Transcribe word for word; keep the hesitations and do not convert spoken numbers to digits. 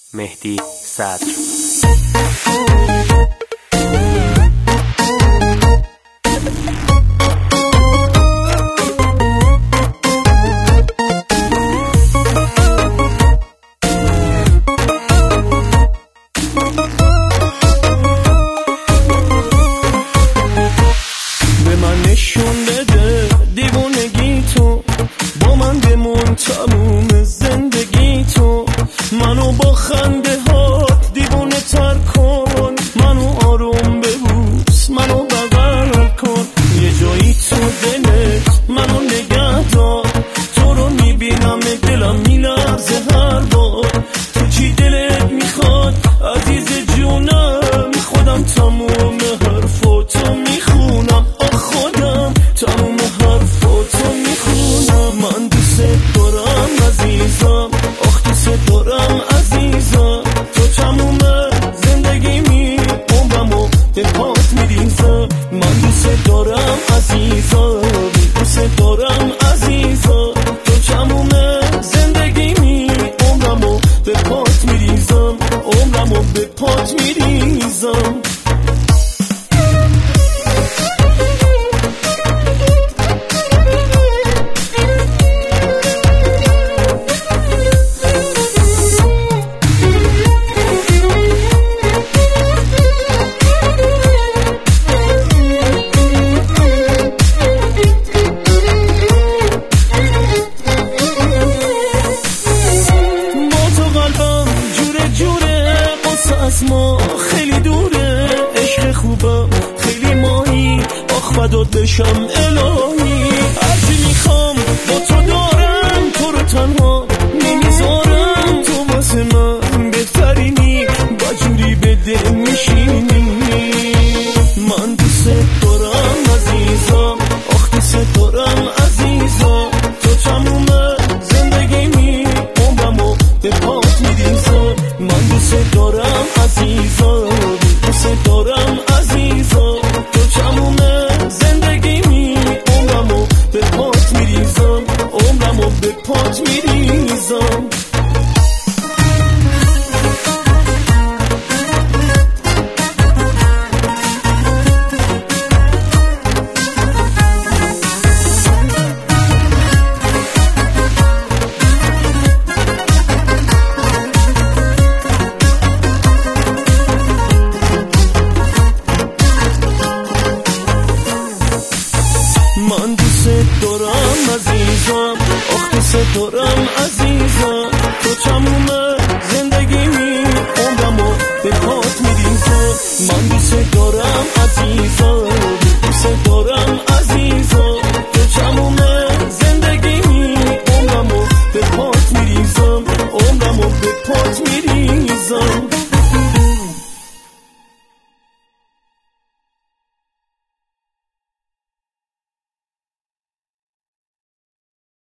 مهدی صدر. به من نشون بده دیوونگی تو، با من بمون تموم زندگی تو. منو با خنده هات دیوونه تر کن، منو آروم ببوس، منو بغل کن. یه جایی تو دلت منو نگه دار، تو رو میبینم دلم میلرزه هر بار. تو چی دلت میخواد عزیز جونم، خودم تموم حرفاتو میخونم. آخ خودم تموم حرفاتو میخونم. من دوست دارم عزیزم، آخ دوست دارم عزیزم. تو تموم زندگیمی عمرمو به پات میریزم. من دوست دارم عزیزم، دوست دارم عزیزم. تو تموم زندگیمی عمرمو به پات میریزم، عمرمو به پات میریزم. از ما خیلی دوره، عشق خوبم خیلی ماهی. آخ فدات بشم الهی، هرچی میخوام با تو دارم، تو رو تنها نمیذارم. تو واسه من بهترینی، با جوری به دل میشینی. من دوست دارم عزیزم، آخ دوست دارم عزیزم. تو تموم زندگیمی عمرمو به پات میریزم. من دوست دارم عزیزم، دوست دارم عزیزم. تو تموم زندگیمی عمرمو به پات میریزم، عمرمو به پات میریزم. من دوست دارم عزیزم، آخ دوست دارم عزیزم. تو تموم زندگیمی عمرمو به پات میریزم. من